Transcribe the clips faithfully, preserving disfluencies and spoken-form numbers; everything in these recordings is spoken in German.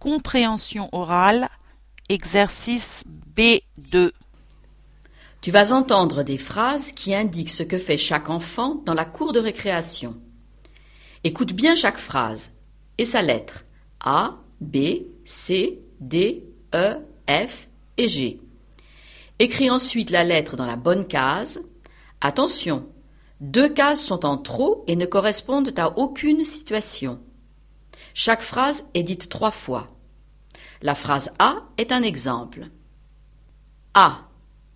compréhension orale, exercice B deux. Tu vas entendre des phrases qui indiquent ce que fait chaque enfant dans la cour de récréation. Écoute bien chaque phrase et sa lettre A, B, C, D, E, F et G. Écris ensuite la lettre dans la bonne case. Attention, deux cases sont en trop et ne correspondent à aucune situation. Chaque phrase est dite trois fois. La phrase A est un exemple. A.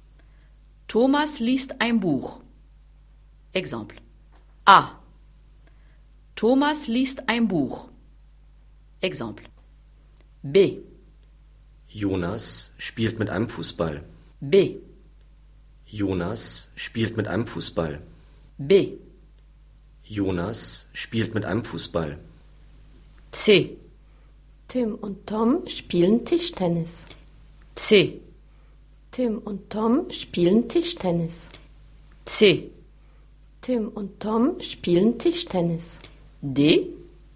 Thomas liest ein Buch. Exemple. A. Thomas liest ein Buch. Exemple. B. Jonas spielt mit einem Fußball. B. Jonas spielt mit einem Fußball. B. Jonas spielt mit einem Fußball. C. Tim und Tom spielen Tischtennis. C. Tim und Tom spielen Tischtennis. C. Tim und Tom spielen Tischtennis. D.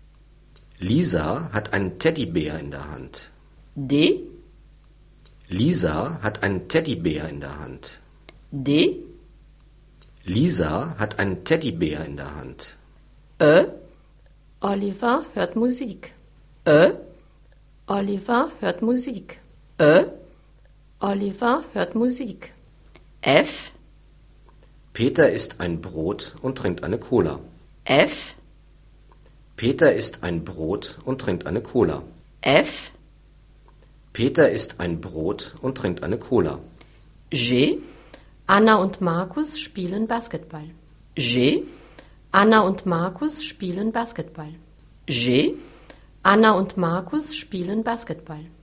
Lisa hat einen Teddybär in der Hand. D. Lisa hat einen Teddybär in der Hand. D. Lisa hat einen Teddybär in der Hand. E. Oliver hört Musik. E. Oliver hört Musik. E. Oliver hört Musik. F. Peter isst ein Brot und trinkt eine Cola. F. Peter isst ein Brot und trinkt eine Cola. F. Peter isst ein Brot und trinkt eine Cola. G. Anna und Markus spielen Basketball. G. Anna und Markus spielen Basketball. G. Anna und Markus spielen Basketball.